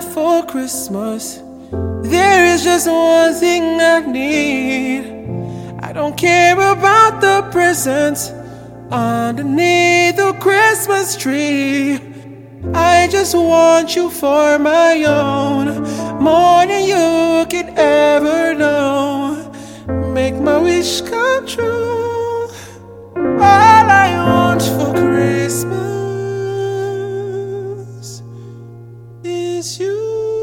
lot for Christmas. There is just one thing I need. I don't care about the presents underneath the Christmas tree. I just want you for my own, more than you could ever know. Make my wish come true. All I want for Christmas is you.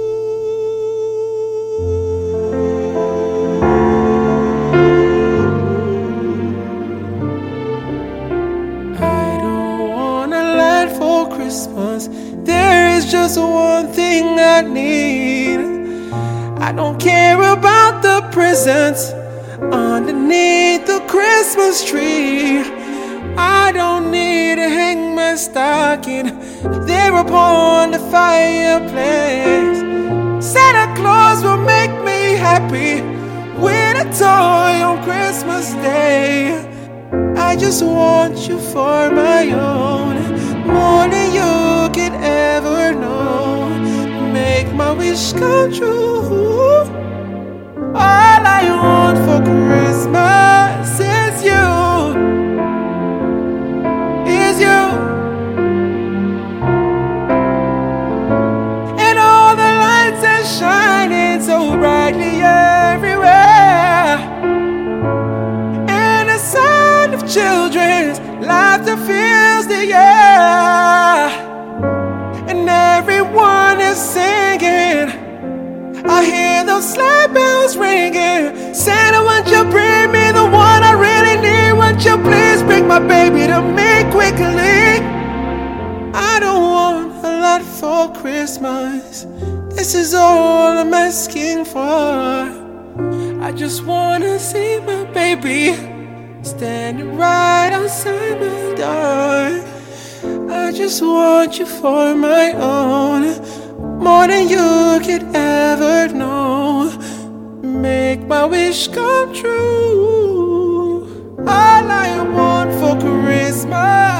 For Christmas, there is just one thing I need. I don't care about the presents underneath the Christmas tree. I don't need to hang my stocking there upon the fireplace. Santa Claus will make me happy with a toy on Christmas Day. I just want you for my own, more than you could ever know. Make my wish come true. All I want for Christmas is you. Is you. And all the lights are shining so brightly everywhere. And the sound of children's laughter fills the air, and everyone is singing. I hear those sleigh bells ringing. Santa, won't you bring me the one I really need? Won't you please bring my baby to me quickly? I don't want a lot for Christmas. This is all I'm asking for. I just wanna see my baby standing right outside my door. I just want you for my own, more than you could ever know. Make my wish come true. All I want for Christmas